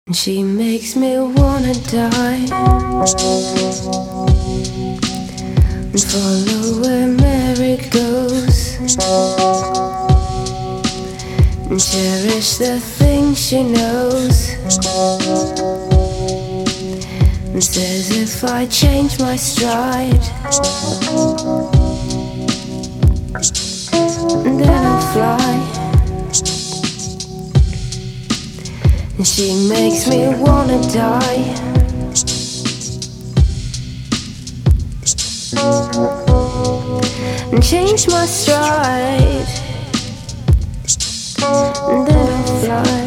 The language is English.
She makes me wanna die and follow where Mary goes and cherish the things she knows and says if I change my stride then I'll fly. And she makes me wanna die and change my stride and then I'll fly.